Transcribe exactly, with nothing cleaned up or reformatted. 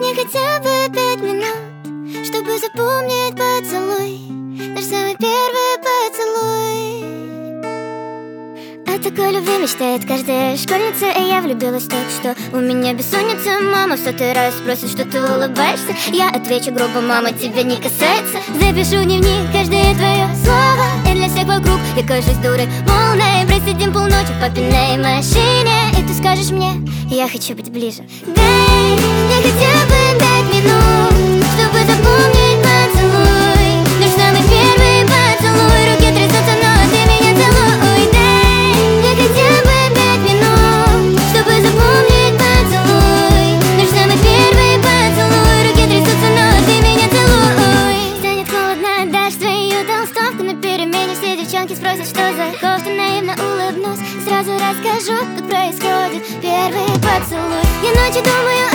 мне хотя бы пять минут, чтобы запомнить поцелуй, наш самый первый поцелуй. О такой любви мечтает каждая школьница, и я влюбилась так, что у меня бессонница. Мама в сотый раз спросит, что ты улыбаешься. Я отвечу грубо: мама, тебя не касается. Запишу в дневник каждое твое слово, и для всех вокруг я кажусь дурой полной. Просидим полночи в папиной машине, и ты скажешь мне: я хочу быть ближе. Дай мне хотя бы пять минут, чтобы запомнить поцелуй, наш самый первый поцелуй. Руки трясутся, но ты меня целуй. Дай мне хотя бы пять минут, чтобы запомнить поцелуй, наш самый первый поцелуй. Руки трясутся, но ты меня целуй. Станет холодно, дашь свою толстовку на перемене. Все девчонки спросят, что за кофта. Наивно улыбнусь, сразу расскажу, как происходит первый поцелуй. Я ночью думаю